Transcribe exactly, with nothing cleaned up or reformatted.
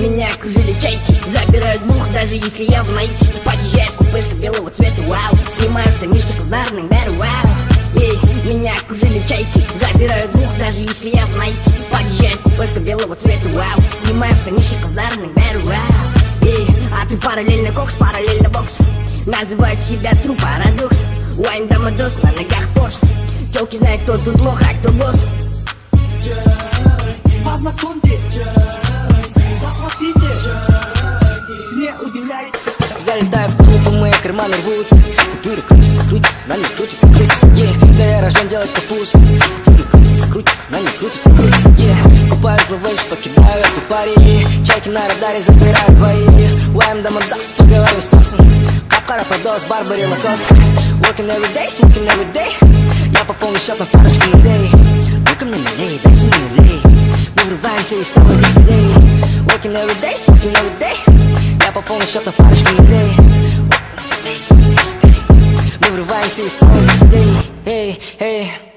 Меня кружили чайки, забирают двух, даже если я в майке. Подъезжает купешка белого цвета, вау. Снимаю штанишки кулинарных, дару, вау. Эй, меня кружили чайки, забирают двух, даже если я в майке. Подъезжает купешка белого цвета, вау. Снимаю штанишки кулинарных, дару, вау. Эй, а ты параллельно кокс, параллельно бокс. Называют себя труп, парадокс. Уайн домодос, на ногах порш. Телки знают, кто тут лох, а кто босс. Познакомьте, заплатите, не удивляйтесь. Залетаю в клуб, и мои карманы рвутся. Купюры крутятся, крутятся, на них крутятся, крутятся. Yeah. Да я рожден делать капусту. Купюры крутятся, крутятся, на них крутятся, крутятся. Yeah. Купаю зловещ, покидаю эту парили. Чайки на радаре забирают двоими. Уайм домодос, поговорим с осом. Капкара подос, Барбари Лакоста. Working every day, smoking every day. Я пополню счет на парочку нулей. Ну-ка мне налей, дайте мне налей. Мы врываемся и стало веселей. Working every day, smoking every day. Я пополню счет на парочку нулей. Мы врываемся и стало веселей. Эй, эй.